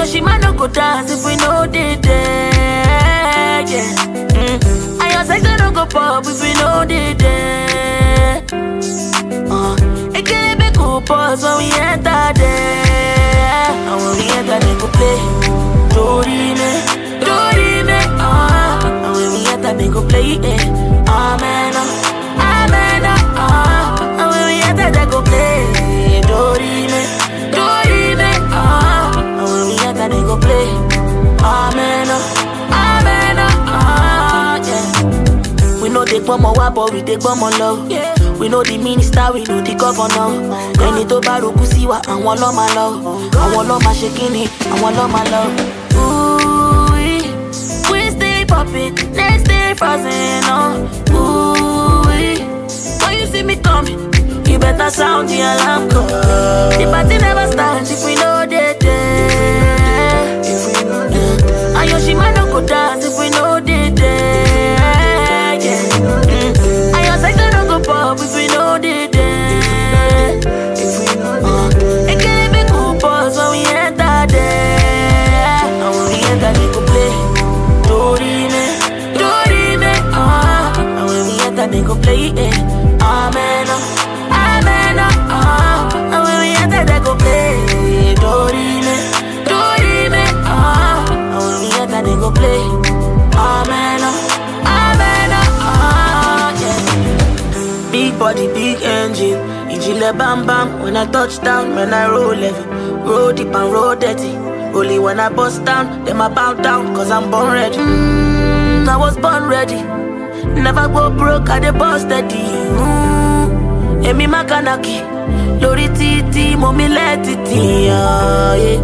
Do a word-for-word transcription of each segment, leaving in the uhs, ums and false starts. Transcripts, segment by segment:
know she might not go dance if we know they there, yeah. Mm. And your sex don't go pop if we know they there. Uh, it can't be cool pause when we enter there. And when we enter they go play Dorime, Dorime, uh. And when we enter they go play it, eh. Amen, uh, amen, uh. And when we enter they go play Dorime, Dorime, uh. And when we enter they go play Amen, uh, amen, uh, yeah. We know they come more but we take come more love. Yeah. We know the minister, we know the governor. Ẹni tó bá ròkú sí wa, àwọn ló máa lọ. Àwọn ló máa ṣe kíni, àwọn ló máa lọ. Ooh, we stay popping, next day frozen, oh. Ooh, when you see me coming, you better sound the alarm call. The party never starts if we know they there. If we know they there. And your she might not go dance if we know they there. Yeah. Mm. And your sex don't go pop if we know they there. If we know uh. they there. It can't be cool pause when we enter there. And when we enter they go play Dorime, Dorime, uh. And when we enter they go play it, eh. Amen, uh. Amen, uh. And when we enter they go play Dorime, Dorime, uh. And when we enter they go play Amen, uh. Amen, uh. Yeah. Big body, big engine, Ijile bam bam. When I touch down, when I roll heavy, roll deep and roll dirty. Only when I bust down, then I bow down, cause I'm born ready. Mm, I was born ready. Never go broke, I dey bust steady. Mm, Emi Makanaki, Lori Titi, Mommy let it in, yeah, yeah.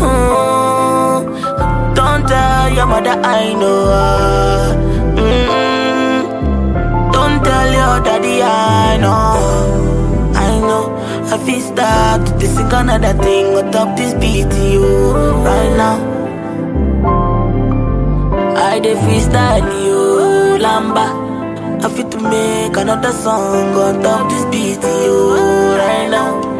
Mm, don't tell your mother I know. Uh, mm, don't tell your daddy I know. I know, I feel start to sing another thing on top this beat, you right now. I dey freestyle you, Lamba. I fit to make another song on top this beat, you right now.